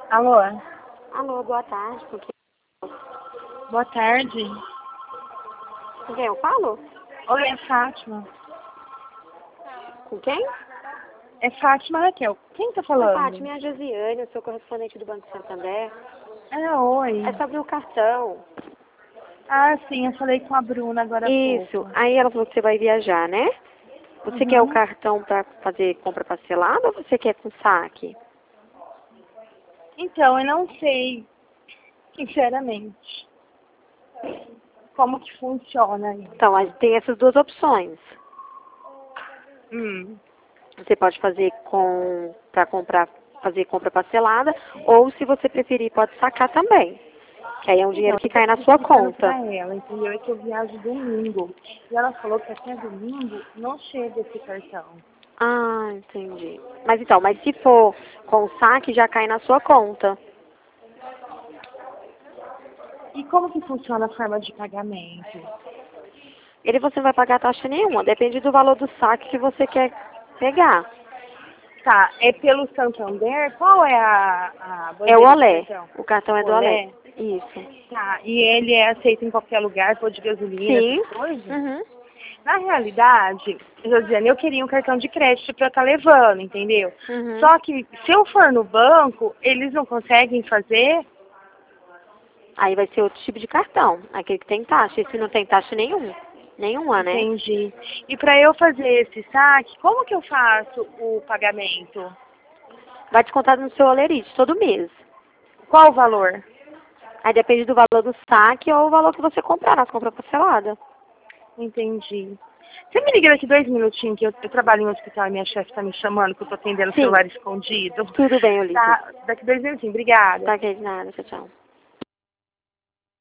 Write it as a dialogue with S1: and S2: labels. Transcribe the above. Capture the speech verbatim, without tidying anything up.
S1: Alô?
S2: Alô, boa tarde. Com quem,
S1: Boa tarde.
S2: com quem eu falo?
S1: Oi, é Fátima.
S2: Com quem?
S1: É Fátima Raquel. Quem tá
S2: Oi,
S1: falando?
S2: Fátima, é a Josiane, eu sou correspondente do Banco Santander.
S1: Ah, oi.
S2: É sobre o cartão.
S1: Ah, sim, eu falei com a Bruna agora há
S2: Isso.
S1: pouco.
S2: Aí ela falou que você vai viajar, né? Você quer o
S1: Uhum.
S2: cartão para fazer compra parcelada ou você quer com saque?
S1: Então, eu não sei, sinceramente, como que funciona isso.
S2: Então, aí tem essas duas opções.
S1: Hum.
S2: Você pode fazer com para comprar, fazer compra parcelada, ou se você preferir, pode sacar também. Que aí é um
S1: Então,
S2: dinheiro que
S1: eu tô
S2: cai na sua
S1: explicando
S2: conta.
S1: pra ela, entendeu? É que eu viajo domingo. E ela falou que até domingo não chega esse cartão.
S2: Ah, entendi. Mas então, mas se for com saque, já cai na sua conta.
S1: E como que funciona a forma de pagamento?
S2: Ele você não vai pagar taxa nenhuma, depende do valor do saque que você quer pegar.
S1: Tá, é pelo Santander? Qual é a, a
S2: É o
S1: bandeira do
S2: Olé.
S1: cartão?
S2: O cartão é do Olé.
S1: Olé?
S2: Isso.
S1: Tá, e ele é aceito em qualquer lugar, pôr de gasolina, essas
S2: Sim.
S1: coisas?
S2: Uhum.
S1: Na realidade, Josiane, eu queria um cartão de crédito para estar levando, entendeu?
S2: Uhum.
S1: Só que se eu for no banco, eles não conseguem fazer?
S2: Aí vai ser outro tipo de cartão. Aquele que tem taxa. Esse não tem taxa nenhuma. Nenhuma, né?
S1: Entendi. E para eu fazer esse saque, como que eu faço o pagamento?
S2: Vai descontar no seu olerite todo mês.
S1: Qual o valor?
S2: Aí depende do valor do saque ou o valor que você comprar nas compras parceladas.
S1: Entendi. Você me liga daqui dois minutinhos, que eu, eu trabalho em um hospital e minha chefe está me chamando, que eu tô atendendo o
S2: Sim.
S1: celular escondido.
S2: Tudo bem, eu ligo.
S1: Tá, daqui dois minutinhos. Obrigada.
S2: Tá, que de nada. Tchau, tchau.